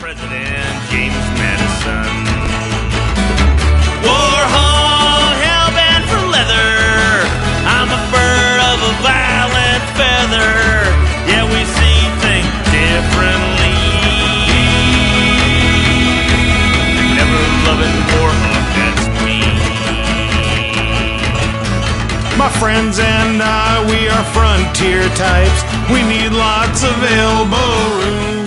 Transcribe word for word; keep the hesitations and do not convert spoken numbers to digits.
President James Madison. Warhol, hell-bent for leather. I'm a bird of a violet feather. Yeah, we see things differently. Never loving Warhol, that's me. My friends and I, we are frontier types. We need lots of elbow room.